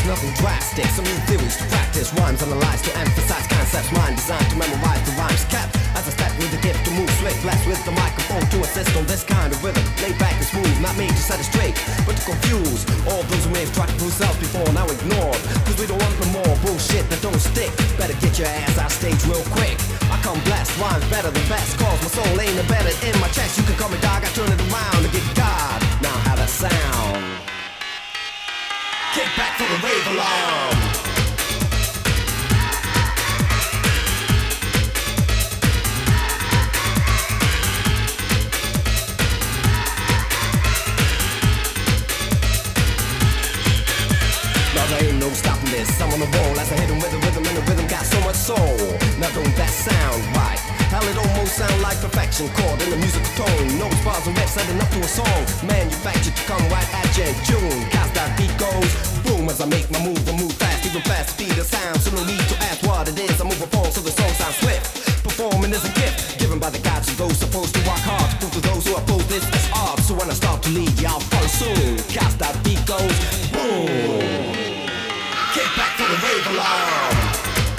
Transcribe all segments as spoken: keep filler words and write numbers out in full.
nothing drastic. Some new theories to practice, rhymes analyzed to emphasize concepts. Mind designed to memorize the rhymes kept. As I step with the gift to move slick, blessed with the microphone to assist on this kind of rhythm. Laid back and smooth, not made to set it straight, but to confuse all those who may have tried to prove themselves before, now ignored. Cause we don't want no more bullshit that don't stick. Better get your ass out stage real quick. I come blast rhymes better than best, cause my soul ain't embedded in my chest. You can call me dog, I turn it around to get God. Now how that sound? Kick back for the rave alarm. Now there ain't no stopping this, I'm on the roll as I hit 'em with the rhythm, and the rhythm got so much soul. Now don't that sound right? Hell, it almost sound like perfection, chord in the musical tone. No bars and riffs setting up to a song, manufactured to come right at you in June. Cause that beat goes boom as I make my move, I move fast, even fast speed of sound. So no need to ask what it is, I move a form so the song sounds swift. Performing is a gift, given by the gods of those supposed to work hard to prove to those who oppose this as art. So when I start to lead, y'all follow soon. Cause that beat goes boom. Kick back for the rave alarm.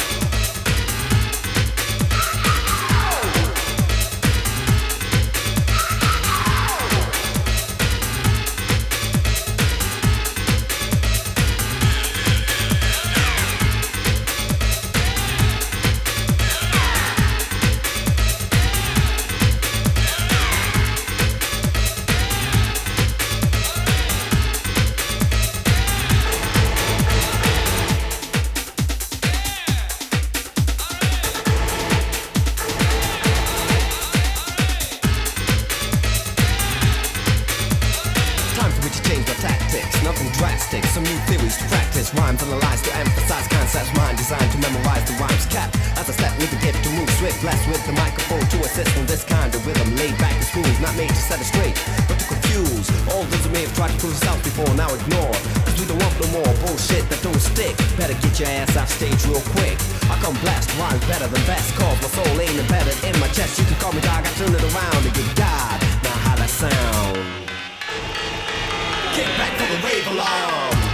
Nothing drastic, some new theories to practice. Rhymes analyzed to emphasize concepts. Mind designed to memorize the rhymes kept. As I step with the gift to move swift, blessed with the microphone to assist on this kind of rhythm. Laid back and smooth, not made to set it straight, but to confuse all those who may have tried to prove themselves before, now ignore. Cause we don't want no more bullshit that don't stick. Better get your ass off stage real quick. I come blast rhymes better than best, cause my soul ain't embedded in my chest. You can call me dog, I turn it around to get God. Now how that sound? Kick back for the rave alarm.